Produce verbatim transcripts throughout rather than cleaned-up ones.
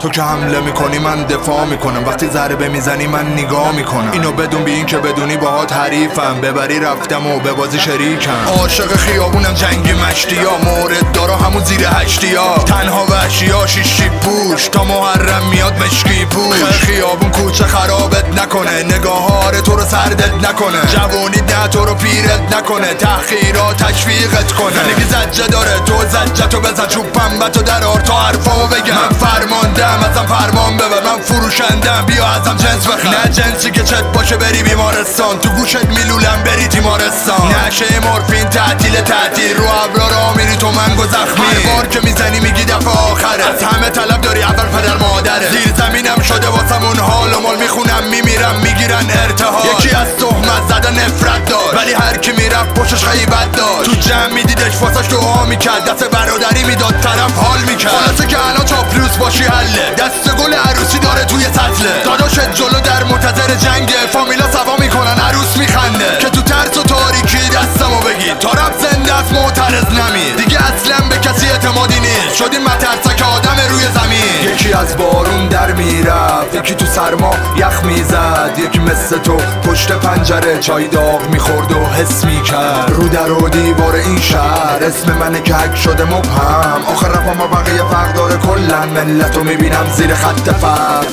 تو که حمله میکنی من دفاع میکنم، وقتی ضربه میزنی من نگاه میکنم. اینو بدون بی این که بدونی باهات حریفم، ببری رفتم و به بازی شریکم. عاشق خیابونم جنگی مشتیا، مورد دارا همون زیر هشتیا. تنها وحشیا شیشی پوش تا محرم میاد مشکی پوش. خیابون کوچه خرابت نکنه، نگاهار تو رو سردت نکنه. جوونی نه تو رو پیرت نکنه، تحقیرات تشویقت کنه. زندگی زجه داره تو زجه تو بزن، چوب پنبتو درار تا حرفامو بگم. من فرماندم ازم فرمان ببر، من فروشندم بیا ازم جنس بخر. نه جنسی که چت باشه بری بیمارستان، تو گوشت میلولم بری تیمارستان. نشه مورفین تعطیل تعطیل، رو ابرا را میری تو منگو زخمی. هر بار که میزنی میگی دفعه آخره، از همه طلب داری اول پدر مادره. زیر زمینم شده واسمون حال و مال، میخونم میمیرم میگیرن ارتحال. یکی از تهمت زده نفرت داشت، ولی هر کی میرفت پشتش غیبت داشت. تو جمع میدیدش واسش دعا میکرد، دست برادری میداد طرف حال میکرد. خلاصه که الان چاپلوس باشی حله، دست گل عروسی داره توی سطله. داداشت جلو در منتظر جنگه، فامیلا سوا میکنن عروس میخنده. که تو ترس و تاریکی دستمو بگیر، تا رب زنده است معترض نمیر. دیگه اصلا به کسی اعتمادی نیست، شدیم مترسک آدم روی زمین. یکی از بارون در میرفت، یکی تو سرما یخ میزد. یکی مثل تو پشت پنجره چای داغ میخورد و حس میکرد. رو در و دیوار این شهر اسم منه که حک شده مبهم. آخر رفا ما بقیه فرق داره کلن، ملتو میبینم زیر خط فقر.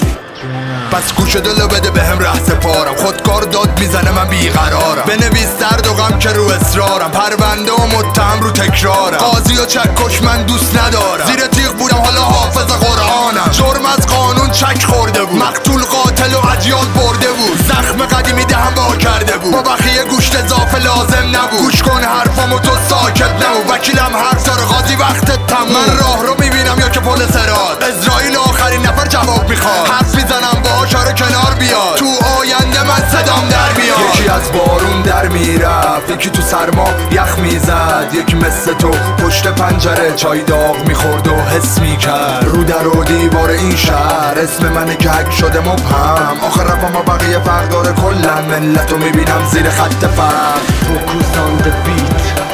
پس گوش دلو بده به هم ره سپارم، خودکار داد میزنه من بیقرارم. بنویس درد و غم که رو اصرارم، پرونده و متهم رو تکرارم. قاضی و چکش من دوست ندارم، زیر تیغ بودم حالا حافظ قرآنم. جرم از قانون چک خورده بود، مقتول قاتل و اجیال برده بود. زخم قدیمی دهم وا کرده بود، با بخیه گوشت اضافه لازم نبود. گوش کن حرفامو تو ساکت نمو، وکیلم حرف داره قاضی وقتت تموم. من راه رو میبینم یا که پل صراط، اسرائیل آخرین نفر جواب میخواد. حرف میزنم با آشاره کنار بیاد، تو آینده من صدام در میاد. یکی از بارون در میرفت، یکی تو سرما یخ میزد. یکی مثل تو پشت پنجره چای داغ میخورد و حس میکرد. رو در و دیوار این شهر اسم منه که حک شده مبهم. آخر رفا ما بقیه فرق داره کلن، ملتو میبینم زیر خط فقر. Focus on the beat.